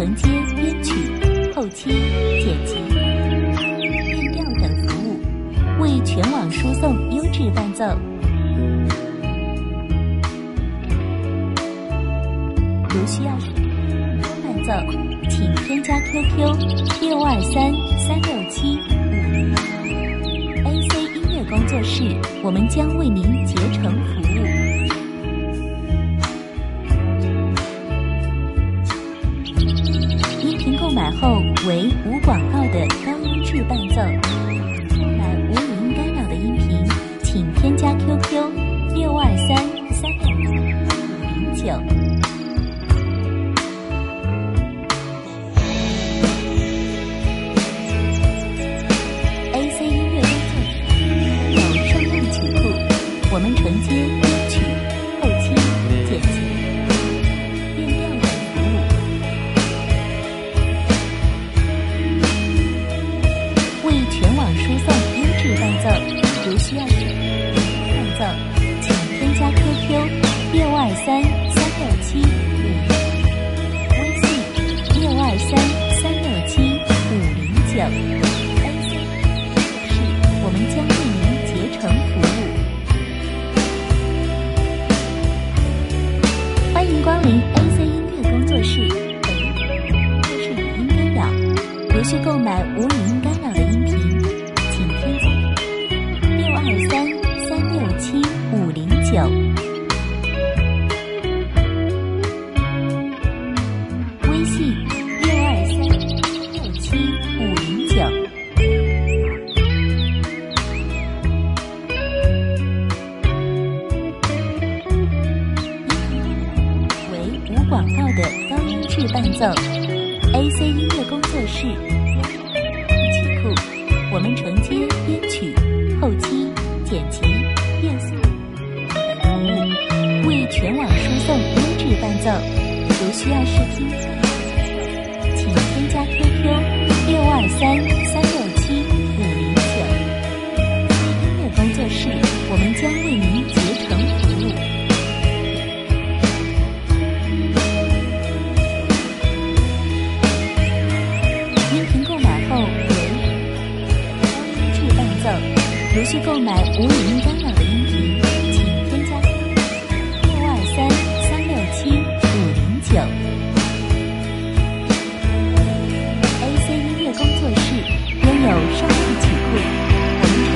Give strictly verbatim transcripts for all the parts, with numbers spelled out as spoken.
承接编曲、后期、剪辑、变调等服务，为全网输送优质伴奏。如需要伴奏，请添加 Q Q 六二三三六七五零 A C 音乐工作室，我们将为您竭诚服务。音频购买后为无广告的高音质伴奏，购买无语音干扰的音频，请添加 Q Q 六二三三六七五零九。我们承接编曲、后期、剪辑、变调等服务，为全网输送优质伴奏。如需要伴奏，请添加 Q Q 六二三三六七五零，微信六二三三六七五零九。A C 是我们将为您竭诚服务。欢迎光临 A C 音乐工作室，本音都是语音干扰。如需购买无语音干扰的音频，请添加六二三三六七五零九。微信六二三三六七五零九。无广告的高音质伴奏 ，A C 音乐工作室曲库，我们承接编曲、后期、剪辑、变速等服务，为全网输送优质伴奏。如需要试听，请添加 Q Q 六二三三六七五零九。音乐工作室，我们将为您竭诚服务。如需购买无语音干扰的音频，请添加六二三三六七五零九。A C 音乐工作室拥有商业曲库，我们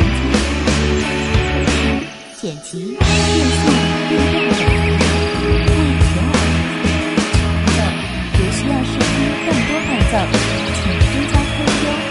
承接剪辑、变速、变调等，为全网伴奏。如需要试听更多伴奏，请添加 Q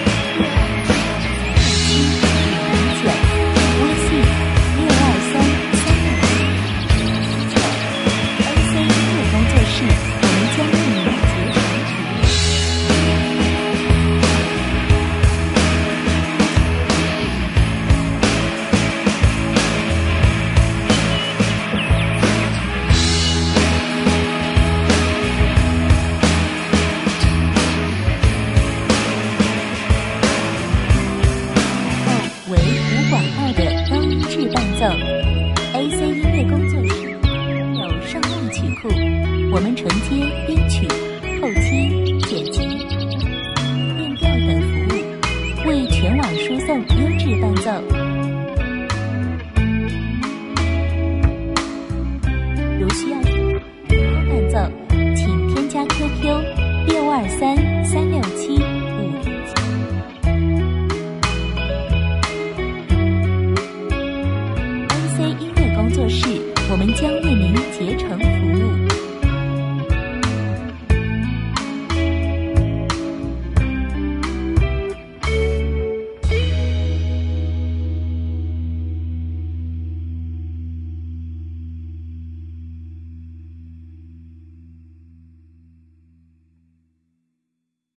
Q。A C 音乐工作室有上万曲库，我们承接编曲、后期、剪辑、变调等服务，为全网输送优质伴奏。如需要伴奏，请添加 Q Q 六二三三六七五零九。A C 音乐工作室，我们将为您竭诚